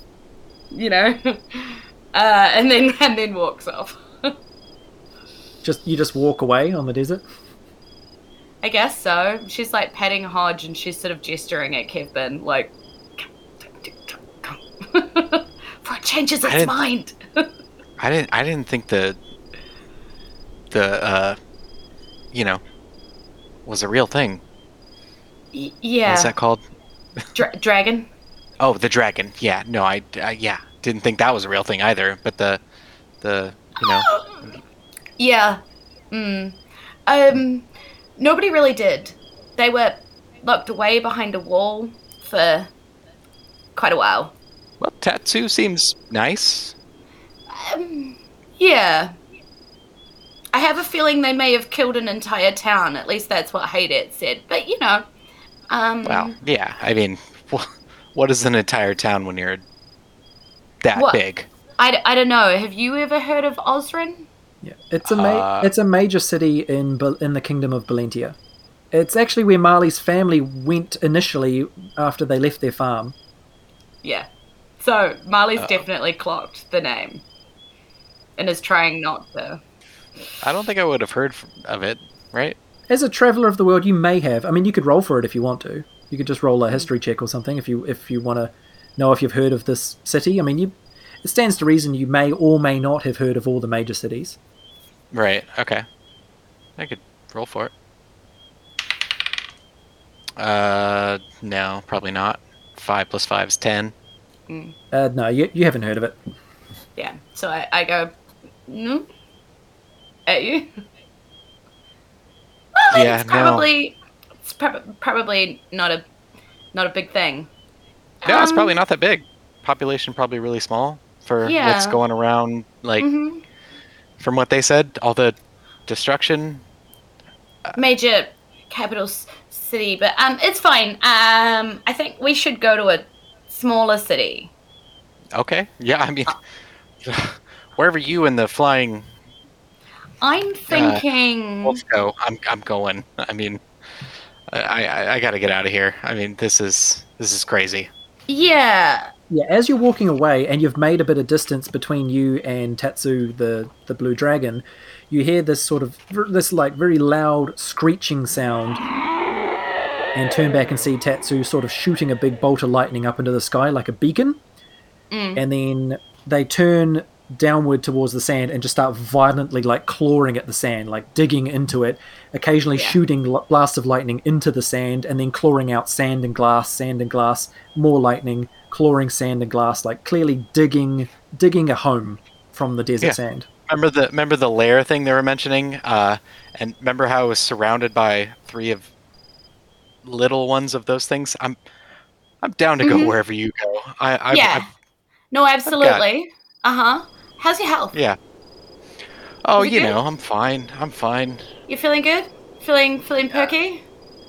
and then walks off. You just walk away on the desert? I guess so. She's like patting Hodge and she's sort of gesturing at Kevin, like, come. For it changes its mind. I didn't think the was a real thing. Yeah. What's that called? Dragon. Oh, the dragon. Yeah. No, I didn't think that was a real thing either. But the Yeah. Nobody really did. They were locked away behind a wall for quite a while. Well, Tatsu seems nice. Yeah. I have a feeling they may have killed an entire town. At least that's what Haydet said. But, Well, yeah. I mean, what is an entire town when you're that What? big? I don't know. Have you ever heard of Osrin? Yeah, it's a major city in the kingdom of Valentia. It's actually where Marley's family went initially after they left their farm. Yeah. So Marley's definitely clocked the name and is trying not to. I don't think I would have heard of it, right? As a traveller of the world, you may have. I mean, you could roll for it if you want to. You could just roll a history check or something if you want to know if you've heard of this city. I mean, it stands to reason you may or may not have heard of all the major cities. Right. Okay. I could roll for it. No, probably not. 5 plus 5 is 10. No, you haven't heard of it. Yeah. So I go, no, at you. Well, Yeah, it's probably not a big thing. No, it's probably not that big. Population probably really small for what's going around. Like, from what they said, all the destruction. Major capital city, but it's fine. I think we should go to a smaller city. Okay. Yeah, I mean, wherever you and the flying. I'm thinking. Let's go. I'm going. I mean, I got to get out of here. I mean, this is crazy. Yeah. Yeah, as you're walking away and you've made a bit of distance between you and Tatsu, the blue dragon, you hear this like very loud screeching sound and turn back and see Tatsu sort of shooting a big bolt of lightning up into the sky like a beacon. And then they turn downward towards the sand and just start violently like clawing at the sand, like digging into it, occasionally shooting blasts of lightning into the sand and then clawing out sand and glass, more lightning, clawing sand and glass, like clearly digging a home from the desert sand. Remember the lair thing they were mentioning? And remember how it was surrounded by 3 of little ones of those things? I'm down to go wherever you go. No, absolutely. How's your health? Yeah. Oh, you know, I'm fine. You feeling good? Feeling perky?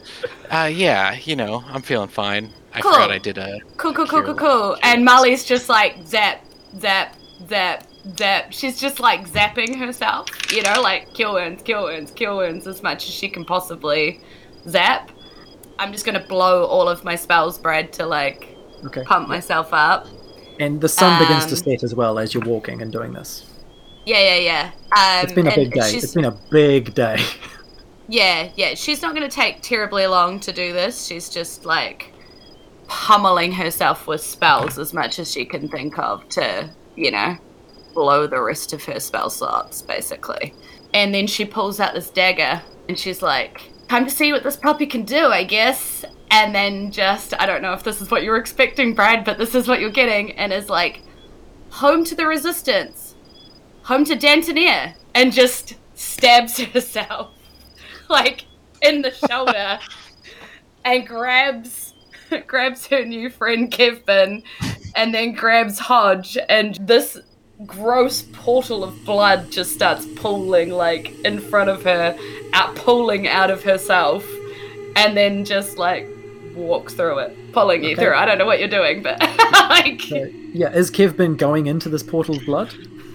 Yeah, you know, I'm feeling fine. I Cool. forgot I did a... Cool. And Molly's just like zap, zap, zap, zap. She's just like zapping herself, you know, like kill wounds as much as she can possibly zap. I'm just gonna blow all of my spells, Brad, to like pump myself up. And the sun begins to set as well as you're walking and doing this. Yeah. It's been a big day. It's been a big day. Yeah. She's not going to take terribly long to do this. She's just, like, pummeling herself with spells as much as she can think of to, you know, blow the rest of her spell slots, basically. And then she pulls out this dagger, and she's like, time to see what this puppy can do, I guess. And then just, I don't know if this is what you were expecting, Brad, but this is what you're getting, and is like, home to the resistance, home to Dantoneer, and just stabs herself, like, in the shoulder, and grabs her new friend Kevin, and then grabs Hodge, and this gross portal of blood just starts pooling, like, in front of her, pooling out of herself, and then just, like, walks through it, pulling you through. I don't know what you're doing, but like... So, yeah, is Kevin going into this portal of blood?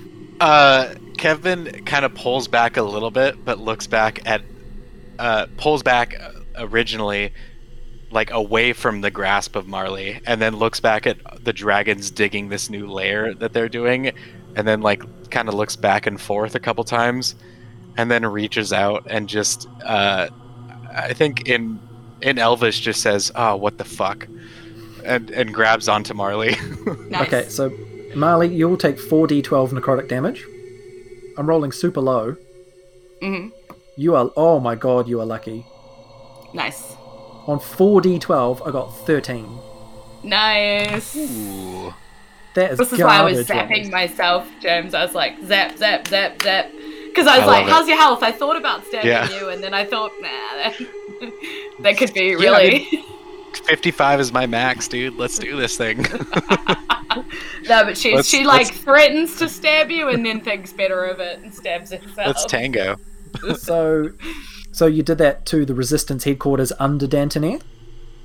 Kevin kind of pulls back a little bit, but looks back at... pulls back originally, like, away from the grasp of Marley, and then looks back at the dragons digging this new lair that they're doing, and then, like, kind of looks back and forth a couple times, and then reaches out and just, I think in Elvish just says, "Oh, what the fuck," and grabs onto Marley. Nice. Okay, so Marley, you'll take 4d12 necrotic damage. I'm rolling super low. You are, oh my god, you are lucky. Nice. On 4d12, I got 13. Nice. Ooh. That is This is why I was garbage, zapping myself, James. I was like, zap, zap, zap, zap. Because I was like, how's your health? I thought about stabbing you, and then I thought, nah, that could be really... 55 is my max, dude. Let's do this thing. No, but she threatens to stab you and then thinks better of it and stabs herself. Let's tango. So you did that to the Resistance headquarters under Dantoneer?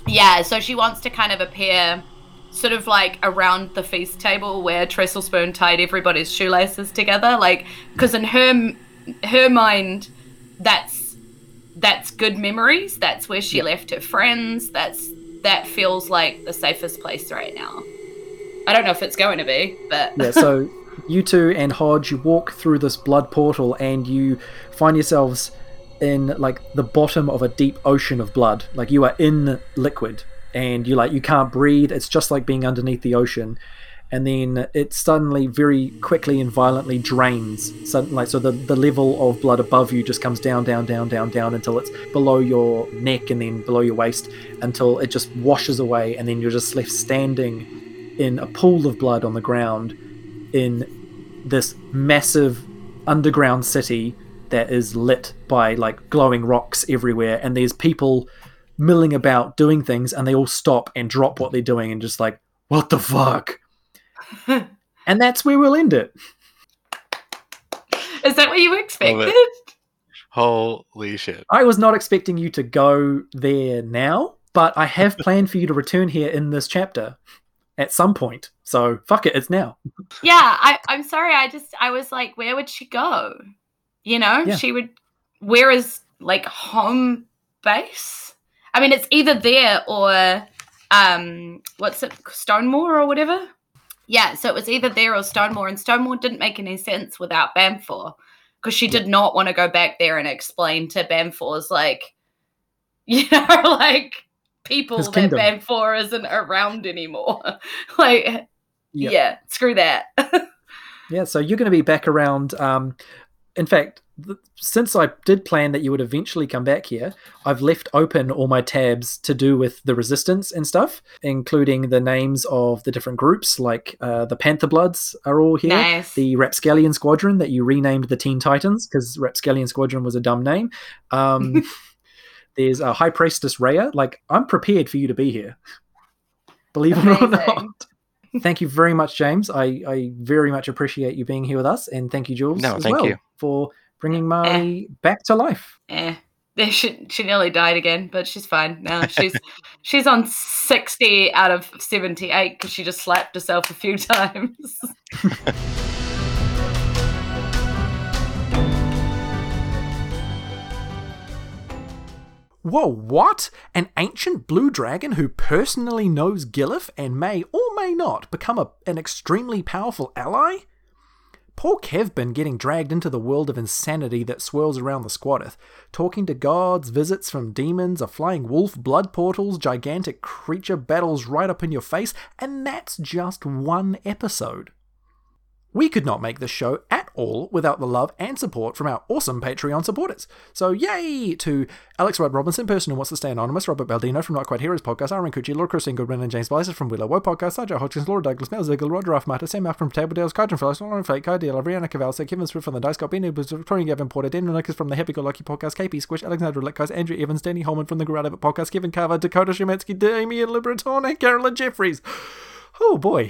Yeah, so she wants to kind of appear sort of like around the feast table where Trestle Spoon tied everybody's shoelaces together, like, because in her mind, that's good memories. That's where she left her friends. That feels like the safest place right now. I don't know if it's going to be, but Yeah, so you two and Hodge, you walk through this blood portal and you find yourselves in like the bottom of a deep ocean of blood. Like you are in liquid and you can't breathe. It's just like being underneath the ocean. And then it suddenly very quickly and violently drains. So the level of blood above you just comes down until it's below your neck and then below your waist, until it just washes away, and then you're just left standing in a pool of blood on the ground in this massive underground city that is lit by like glowing rocks everywhere, and there's people milling about doing things, and they all stop and drop what they're doing and just like, what the fuck? And that's where we'll end it. Is that what you expected? Holy shit. I was not expecting you to go there now, but I have planned for you to return here in this chapter at some point. So fuck it, it's now. Yeah, I'm sorry. I was like, where would she go? Yeah. She would. Where is like home base? I mean, it's either there or what's it, Stonemore or whatever. Yeah, so it was either there or Stonemore, and Stonemore didn't make any sense without Bamfor, because she did not want to go back there and explain to Bamfor's like, like people His that kingdom. Bamfor isn't around anymore. Like, yeah, screw that. Yeah, so you're going to be back around. In fact, since I did plan that you would eventually come back here, I've left open all my tabs to do with the Resistance and stuff, including the names of the different groups, like the Panther Bloods are all here. Nice. The Rapscallion Squadron that you renamed the Teen Titans, because Rapscallion Squadron was a dumb name. There's a High Priestess Rhea. Like, I'm prepared for you to be here. Believe it or not. Thank you very much, James. I very much appreciate you being here with us, and thank you, Jules, Thank you for bringing Marley back to life. She nearly died again, but she's fine now. She's on 60 out of 78 because she just slapped herself a few times. Whoa, what? An ancient blue dragon who personally knows Gilif and may or may not become an extremely powerful ally? Poor Kev been getting dragged into the world of insanity that swirls around the Squadeth, talking to gods, visits from demons, a flying wolf, blood portals, gigantic creature battles right up in your face, and that's just one episode. We could not make this show at all without the love and support from our awesome Patreon supporters. So yay to Alex Rudd Robinson, person who wants to stay anonymous, Robert Baldino from Not Quite Heroes podcast, Aaron Cucci, Laura Christine Goodwin, and James Blazer from Willow Woe podcast, Sajah Hodgkins, Laura Douglas, Nell Ziegler, Roger Ruffmatter, Sam Malcolm from Table Dales, Kajan Fellows, Lauren Fake, Kai Dealer, Rihanna Cavalsa, Kevin Swift from the Dice God, Ben Edwards, Victorian Gavin Porter, Dan Lucas from the Happy Go Lucky podcast, KP Squish, Alexander Litcos, Andrew Evans, Danny Holman from the Garage podcast, Kevin Carver, Dakota Shumansky, Damien Liberton, and Carolyn Jeffries. Oh boy.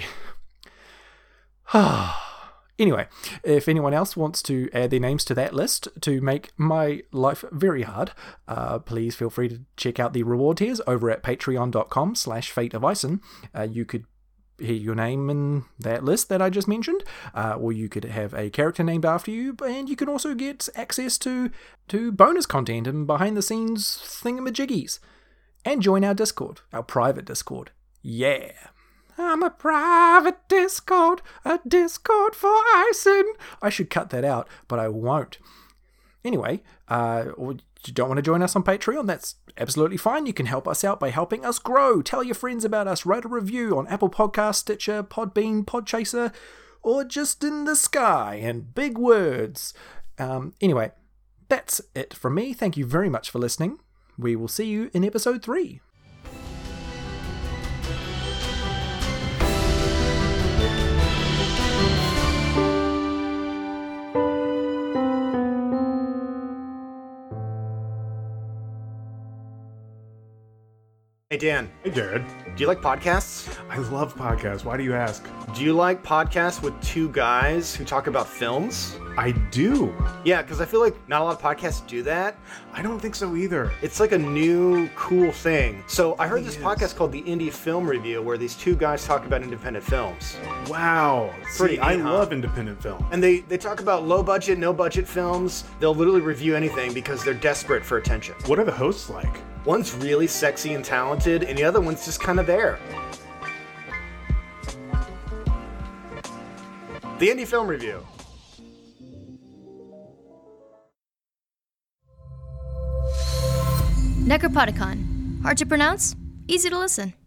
Anyway, if anyone else wants to add their names to that list to make my life very hard, please feel free to check out the reward tiers over at patreon.com/fateofison. You could hear your name in that list that I just mentioned, or you could have a character named after you, and you can also get access to bonus content and behind-the-scenes thingamajiggies. And join our Discord, our private Discord. Yeah! I'm a private Discord, a Discord for Ison. I should cut that out, but I won't. Anyway, or you don't want to join us on Patreon, that's absolutely fine. You can help us out by helping us grow. Tell your friends about us. Write a review on Apple Podcasts, Stitcher, Podbean, Podchaser, or just in the sky and big words. Anyway, that's it from me. Thank you very much for listening. We will see you in episode 3. Hey, Dan. Hey, Jared. Do you like podcasts? I love podcasts. Why do you ask? Do you like podcasts with two guys who talk about films? I do. Yeah, because I feel like not a lot of podcasts do that. I don't think so either. It's like a new, cool thing. So I heard this podcast called The Indie Film Review, where these two guys talk about independent films. Wow. Pretty See, I neat, huh? love independent film. And they talk about low budget, no budget films. They'll literally review anything because they're desperate for attention. What are the hosts like? One's really sexy and talented, and the other one's just kind of there. The Indie Film Review. Necropodicon. Hard to pronounce, easy to listen.